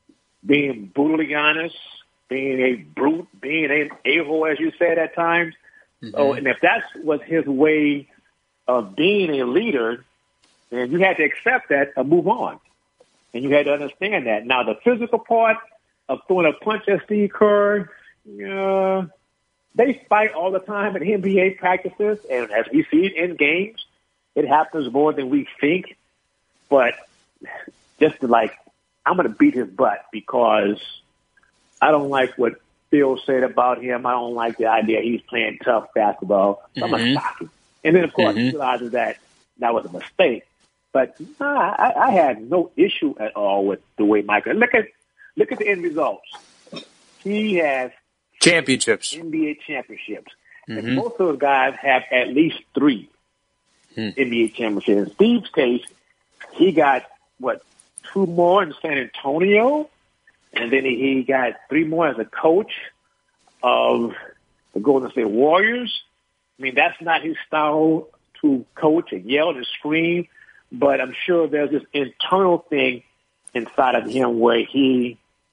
being brutally honest, being a brute, being an a-hole, as you said at times. Mm-hmm. Oh, and if that was his way of being a leader, then you had to accept that and move on. And you had to understand that. Now, the physical part of throwing a punch at Steve Kerr, uh, they fight all the time at N B A practices. And as we see it in games, it happens more than we think. But just to like, I'm going to beat his butt because I don't like what Phil said about him. I don't like the idea he's playing tough basketball. So mm-hmm. I'm going to stop him. And then, of course, mm-hmm. he realizes that that was a mistake. But nah, I, I had no issue at all with the way Michael. Look at look at the end results. He has championships, N B A championships, mm-hmm. and most of those guys have at least three hmm. N B A championships. In Steve's case, he got what two more in San Antonio, and then he, he got three more as a coach of the Golden State Warriors. I mean, that's not his style to coach and yell and scream. But I'm sure there's this internal thing inside of him where he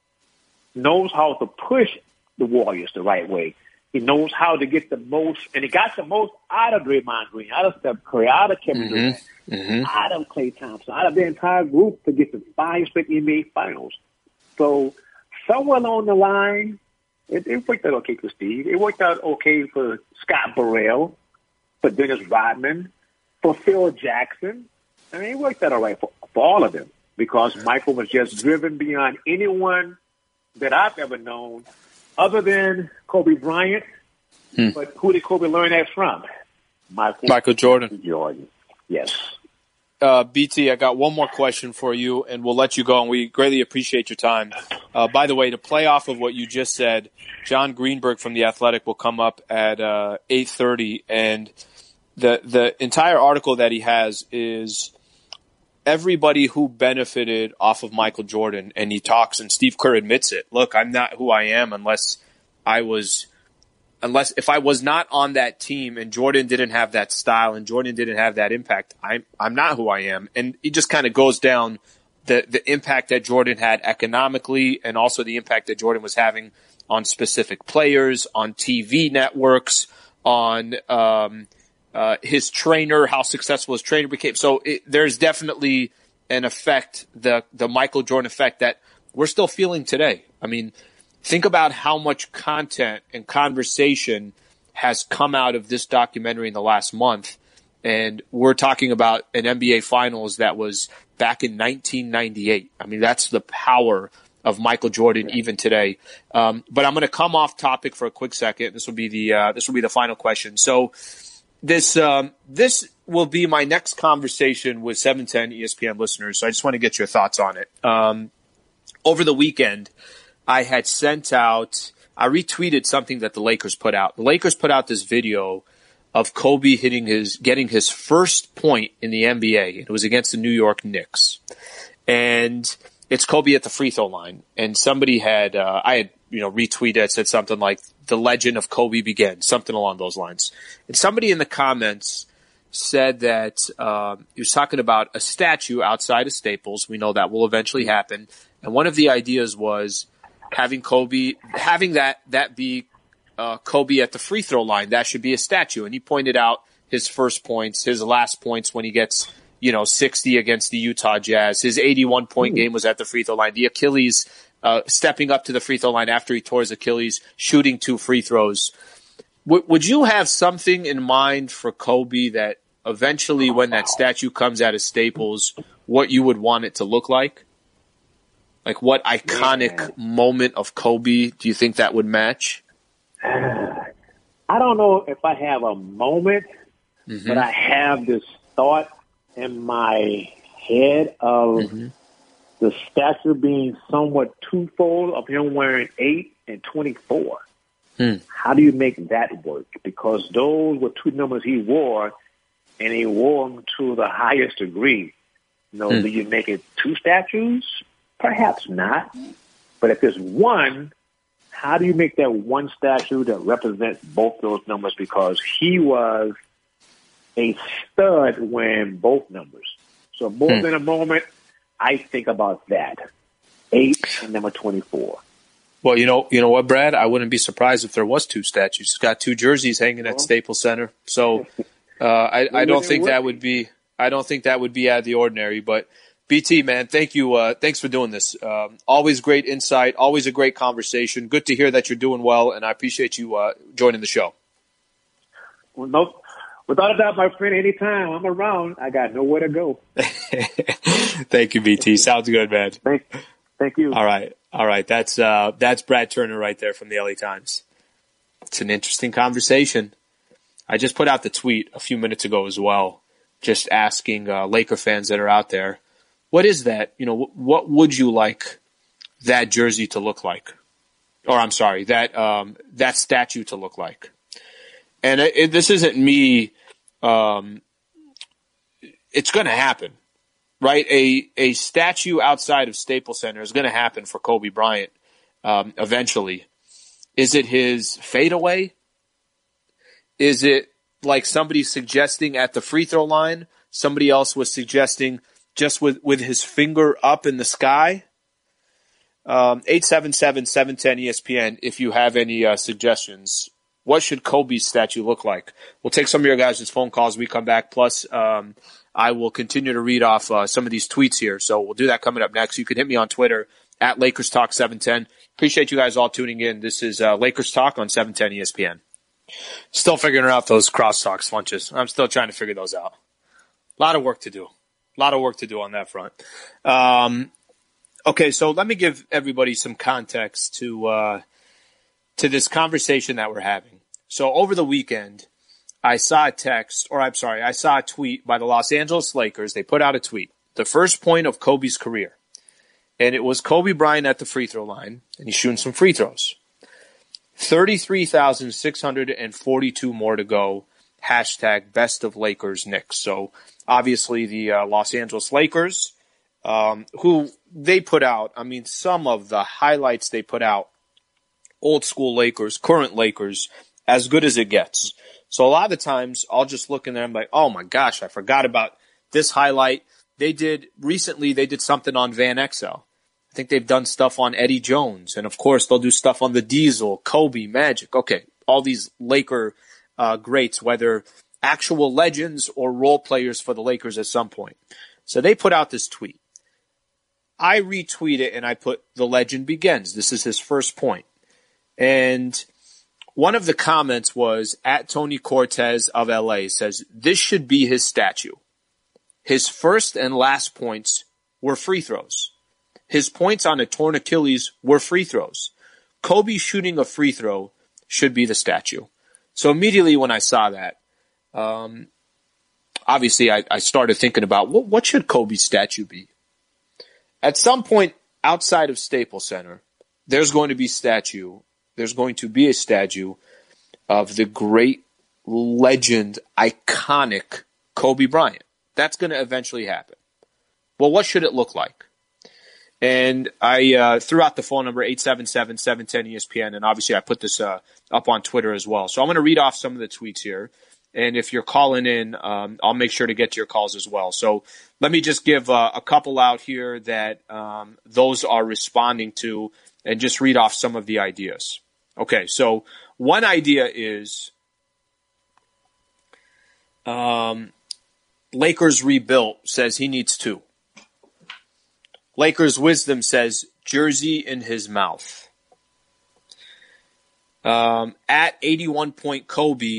knows how to push the Warriors the right way. He knows how to get the most, and he got the most out of Draymond Green, out of Steph Curry, out of Kevin Durant, mm-hmm. mm-hmm. out of Klay Thompson, out of the entire group to get to five straight N B A finals. So somewhere along the line, it, it worked out okay for Steve. It worked out okay for Scott Burrell, for Dennis Rodman, for Phil Jackson. I mean, it worked out all right for, for all of them because Michael was just driven beyond anyone that I've ever known other than Kobe Bryant. Hmm. But who did Kobe learn that from? Michael, Michael Jordan. Jordan. Yes. Uh, B T, I got one more question for you, and we'll let you go, and we greatly appreciate your time. Uh, by the way, to play off of what you just said, John Greenberg from The Athletic will come up at uh, eight thirty, and the the entire article that he has is everybody who benefited off of Michael Jordan, and he talks, and Steve Kerr admits it. Look, I'm not who I am unless I was, unless if I was not on that team and Jordan didn't have that style and Jordan didn't have that impact, I'm I'm not who I am. And he just kind of goes down the the impact that Jordan had economically, and also the impact that Jordan was having on specific players, on T V networks, on um, Uh, his trainer, how successful his trainer became. So it, there's definitely an effect, the the Michael Jordan effect that we're still feeling today. I mean, think about how much content and conversation has come out of this documentary in the last month. And we're talking about an N B A Finals that was back in nineteen ninety-eight. I mean, that's the power of Michael Jordan even today. Um, but I'm going to come off topic for a quick second. This will be the uh, this will be the final question. So This um, this will be my next conversation with seven ten E S P N listeners, so I just want to get your thoughts on it. Um, over the weekend, I had sent out, I retweeted something that the Lakers put out. The Lakers put out this video of Kobe hitting his, getting his first point in the N B A. It was against the New York Knicks. And it's Kobe at the free throw line. And somebody had, uh, I had, you know, retweeted, said something like, the legend of Kobe begins, something along those lines. And somebody in the comments said that um, he was talking about a statue outside of Staples. We know that will eventually happen. And one of the ideas was having Kobe, having that that be uh, Kobe at the free throw line. That should be a statue. And he pointed out his first points, his last points when he gets, you know, sixty against the Utah Jazz. His eighty-one point game was at the free throw line. The Achilles uh, stepping up to the free throw line after he tore his Achilles, shooting two free throws. W- would you have something in mind for Kobe that eventually when that statue comes out of Staples, what you would want it to look like? Like what iconic Man. moment of Kobe do you think that would match? I don't know if I have a moment, mm-hmm. but I have this thought in my head of mm-hmm. the statue being somewhat twofold of him wearing eight and twenty-four. Hmm. How do you make that work? Because those were two numbers he wore, and he wore them to the highest degree. You know, hmm. do you make it two statues? Perhaps not. But if it's one, how do you make that one statue that represents both those numbers? Because he was a stud wearing both numbers. So more hmm. than a moment, I think about that. Eight and number twenty-four. Well, you know, you know what, Brad? I wouldn't be surprised if there was two statues. He's got two jerseys hanging at Staples Center. So uh, I, I don't think that would be. I don't think that would be out of the ordinary. But B T, man, thank you. Uh, thanks for doing this. Um, always great insight. Always a great conversation. Good to hear that you're doing well, and I appreciate you uh, joining the show. Well, no, without a doubt, my friend. Anytime I'm around, I got nowhere to go. Thank you, B T. Sounds good, man. Thank, thank you. All right, all right. That's uh, that's Brad Turner right there from the L A Times. It's an interesting conversation. I just put out the tweet a few minutes ago as well, just asking uh, Laker fans that are out there. What is that? You know, what would you like that jersey to look like? Or I'm sorry, that um, that statue to look like? And it, it, this isn't me. Um, it's going to happen, right? A a statue outside of Staples Center is going to happen for Kobe Bryant um, eventually. Is it his fadeaway? Is it like somebody suggesting at the free throw line? Somebody else was suggesting just with, with his finger up in the sky. Um, eight seven seven, seven one zero E S P N if you have any uh, suggestions. What should Kobe's statue look like? We'll take some of your guys' phone calls when we come back. Plus, um, I will continue to read off uh, some of these tweets here. So we'll do that coming up next. You can hit me on Twitter at Lakers Talk seven ten. Appreciate you guys all tuning in. This is uh, Lakers Talk on seven ten E S P N. Still figuring out those crosstalk lunches. I'm still trying to figure those out. A lot of work to do. A lot of work to do on that front. Um, okay, so let me give everybody some context to uh, to this conversation that we're having. So over the weekend, I saw a text, or I'm sorry, I saw a tweet by the Los Angeles Lakers. They put out a tweet. The first point of Kobe's career. And it was Kobe Bryant at the free throw line, and he's shooting some free throws. thirty-three thousand six hundred forty-two more to go. Hashtag best of Lakers Knicks. So obviously the uh, Los Angeles Lakers, um, who they put out, I mean, some of the highlights they put out, old school Lakers, current Lakers, as good as it gets. So a lot of the times I'll just look in there and I'm like, oh my gosh, I forgot about this highlight. They did, recently they did something on Van Exel. I think they've done stuff on Eddie Jones. And of course they'll do stuff on the Diesel, Kobe, Magic. Okay, all these Laker uh, greats, whether actual legends or role players for the Lakers at some point. So they put out this tweet. I retweet it and I put the legend begins. This is his first point. And one of the comments was at Tony Cortez of L A says, this should be his statue. His first and last points were free throws. His points on a torn Achilles were free throws. Kobe shooting a free throw should be the statue. So immediately when I saw that, um, obviously I, I started thinking about what, what should Kobe's statue be? At some point outside of Staples Center, there's going to be statue. There's going to be a statue of the great legend, iconic Kobe Bryant. That's going to eventually happen. Well, what should it look like? And I uh, threw out the phone number eight seven seven, seven one zero E S P N, and obviously I put this uh, up on Twitter as well. So I'm going to read off some of the tweets here, and if you're calling in, um, I'll make sure to get to your calls as well. So let me just give uh, a couple out here that um, those are responding to, and just read off some of the ideas. Okay, so one idea is Um, Lakers rebuilt says he needs two. Lakers wisdom says jersey in his mouth. Um, at eighty-one point Kobe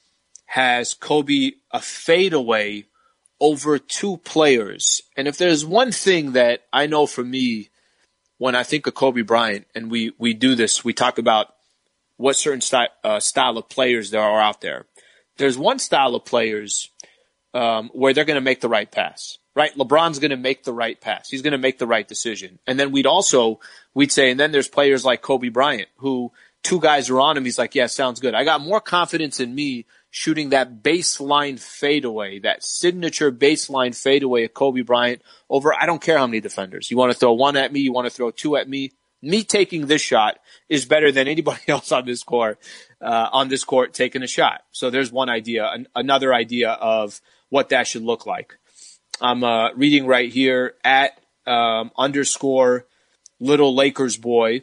has Kobe a fadeaway over two players. And if there's one thing that I know for me when I think of Kobe Bryant, and we, we do this, we talk about what certain sty- uh, style of players there are out there. There's one style of players um, where they're going to make the right pass. Right? LeBron's going to make the right pass. He's going to make the right decision. And then we'd also, we'd say, and then there's players like Kobe Bryant, who two guys are on him. He's like, yeah, sounds good. I got more confidence in me shooting that baseline fadeaway, that signature baseline fadeaway of Kobe Bryant over, I don't care how many defenders. You want to throw one at me, you want to throw two at me. Me taking this shot is better than anybody else on this court, uh, on this court taking a shot. So there's one idea, an, another idea of what that should look like. I'm uh, reading right here at um, underscore little Lakers boy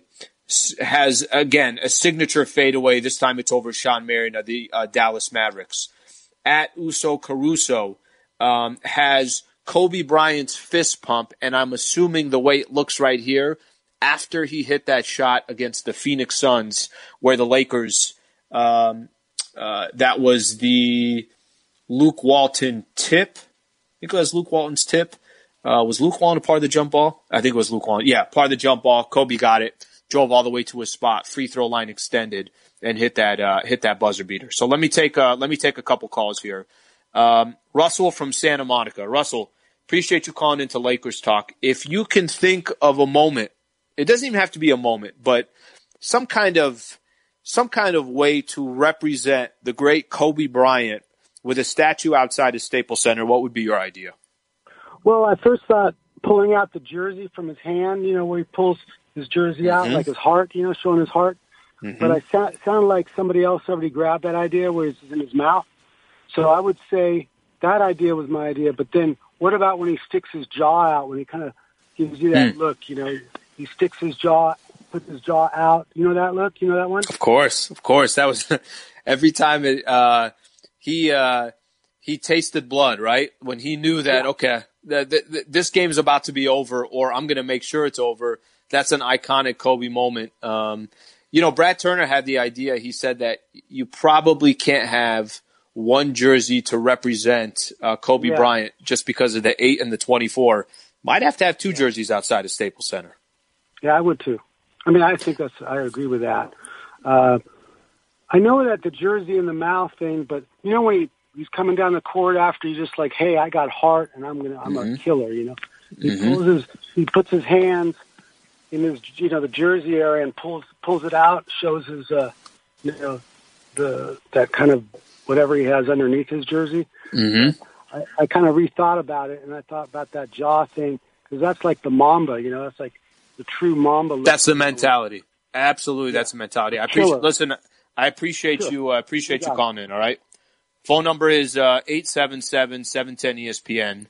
has, again, a signature fadeaway. This time it's over Sean Marion of the uh, Dallas Mavericks. At Uso Caruso um, has Kobe Bryant's fist pump, and I'm assuming the way it looks right here, after he hit that shot against the Phoenix Suns, where the Lakers, um, uh, that was the Luke Walton tip. I think it was Luke Walton's tip. Uh, was Luke Walton a part of the jump ball? I think it was Luke Walton. Yeah, part of the jump ball. Kobe got it, drove all the way to his spot, free throw line extended, and hit that uh, hit that buzzer beater. So let me take uh, let me take a couple calls here. Um, Russell from Santa Monica. Russell, appreciate you calling into Lakers Talk. If you can think of a moment, it doesn't even have to be a moment, but some kind of some kind of way to represent the great Kobe Bryant with a statue outside of Staples Center, what would be your idea? Well, I first thought pulling out the jersey from his hand, you know, where he pulls his jersey out, mm-hmm. like his heart, you know, showing his heart. Mm-hmm. But I sa- sounded like somebody else already grabbed that idea where it's in his mouth. So I would say that idea was my idea. But then what about when he sticks his jaw out, when he kind of gives you that mm. look, you know, he sticks his jaw, puts his jaw out. You know that look? You know that one? Of course. Of course. That was every time it, uh, He uh, he tasted blood, right? When he knew that, yeah. okay, the, the, the, this game is about to be over, or I'm going to make sure it's over. That's an iconic Kobe moment. Um, you know, Brad Turner had the idea. He said that you probably can't have one jersey to represent uh, Kobe yeah. Bryant just because of the eight and the twenty-four. Might have to have two yeah. jerseys outside of Staples Center. Yeah, I would too. I mean, I think that's. I agree with that. Uh, I know that the jersey in the mouth thing, but you know when he, he's coming down the court after, he's just like, "Hey, I got heart, and I'm gonna, I'm mm-hmm. a killer." You know, he mm-hmm. pulls his, he puts his hands in his, you know, the jersey area and pulls pulls it out, shows his, uh, you know, the that kind of whatever he has underneath his jersey. Mm-hmm. I, I kind of rethought about it, and I thought about that jaw thing because that's like the Mamba. You know, that's like the true Mamba. That's the mentality. Absolutely, yeah. That's the mentality. I appreciate. Listen. I appreciate sure. you. Uh, appreciate you, you calling in. All right. Phone number is uh, eight seven seven, seven one zero E S P N.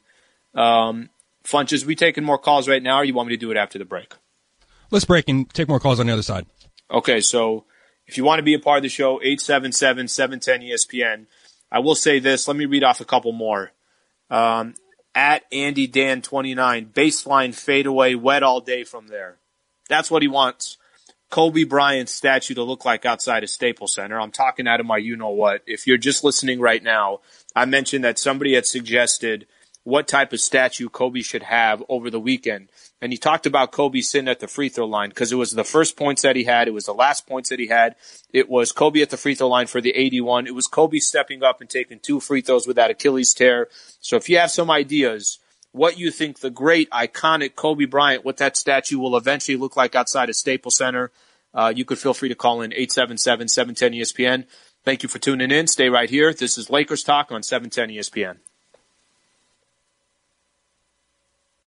Um, Funches, we taking more calls right now, or you want me to do it after the break? Let's break and take more calls on the other side. Okay. So if you want to be a part of the show, eight seven seven, seven one zero E S P N. I will say this. Let me read off a couple more. Um, at Andy Dan twenty-nine, baseline fadeaway, wet all day from there. That's what he wants. Kobe Bryant's statue to look like outside of Staples Center. I'm talking out of my you-know-what. If you're just listening right now, I mentioned that somebody had suggested what type of statue Kobe should have over the weekend. And he talked about Kobe sitting at the free throw line because it was the first points that he had. It was the last points that he had. It was Kobe at the free throw line for the eighty-one. It was Kobe stepping up and taking two free throws with that Achilles tear. So if you have some ideas what you think the great, iconic Kobe Bryant, what that statue will eventually look like outside of Staples Center, uh, you could feel free to call in eight seven seven, seven one zero E S P N. Thank you for tuning in. Stay right here. This is Lakers Talk on seven ten E S P N.